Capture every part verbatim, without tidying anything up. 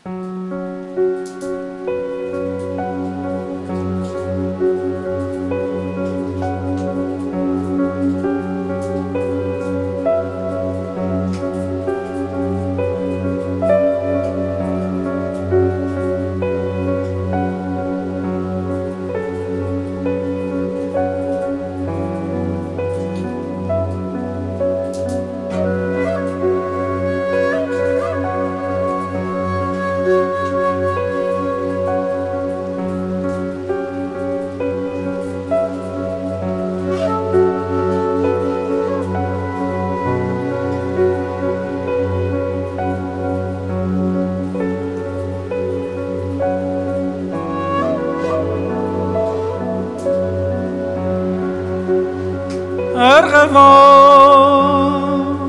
ارغوان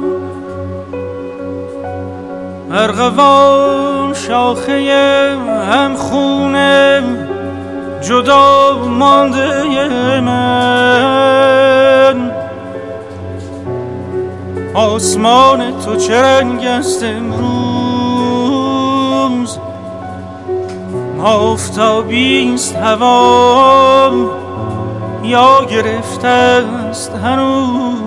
ارغوان شاخه هم خونه جدا مانده من، آسمان تو چه رنگ است امروز؟ آفتابی است هوا یا گرفته است هنوز؟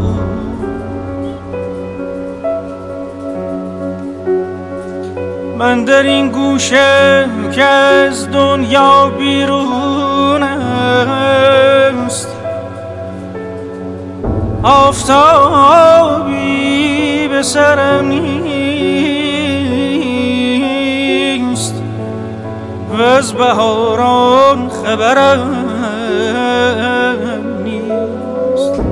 من در این گوشه که از دنیا بیرون است، آفتابی به سرم نیست و از بهاران خبرم نیست.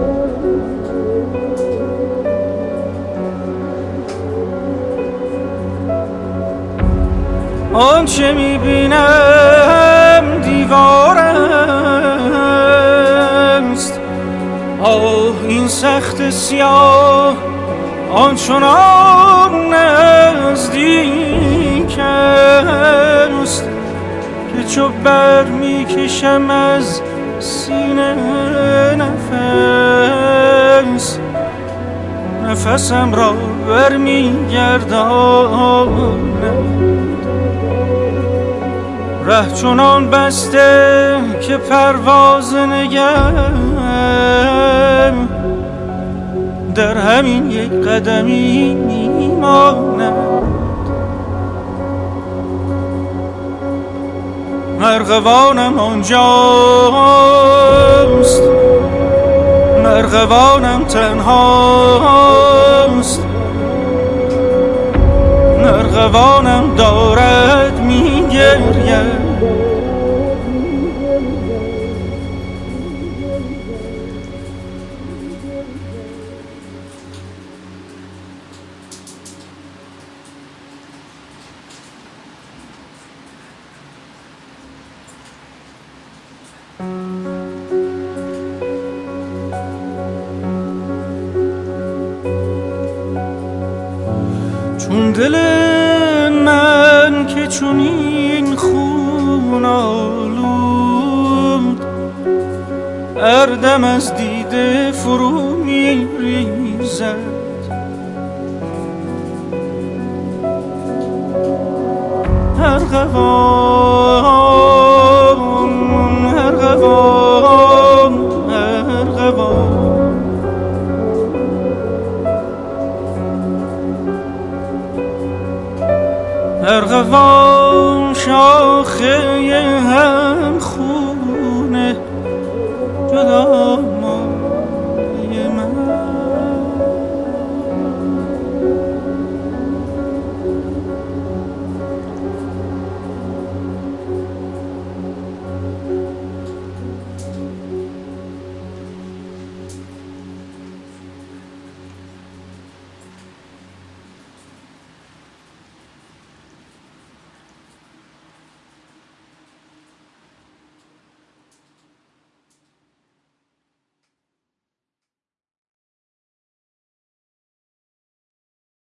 آنچه میبینم دیوار است، آه این سخت سیاه آنچنان نزدیک است که چو بر میکشم از سینه نفس، نفسم را بر میگردانم. ره چنان بسته که پرواز نگم در همین یک قدمی میماند. ارغوانم آنجاست، ارغوانم تنهاست، ارغوانم دارد میگرید. چون دل من که چون این خون آلود، اردم از دیده فرو می ریزد. ارغوان ارغوان ارغوان ارغوان شاخه هم